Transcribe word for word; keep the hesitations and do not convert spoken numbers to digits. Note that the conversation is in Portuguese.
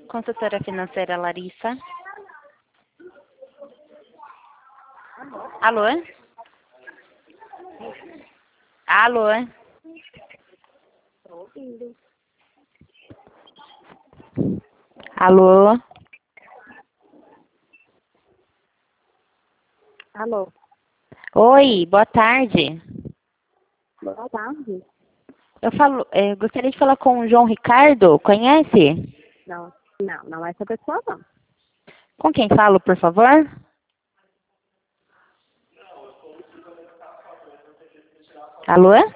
Consultora financeira Larissa. Alô? Alô? Tô ouvindo. Alô? Alô? Oi, boa tarde. Boa tarde. Eu falo, eh, gostaria de falar com o João Ricardo, conhece? Não, não, não é essa pessoa, não. Com quem falo, por favor? Alô?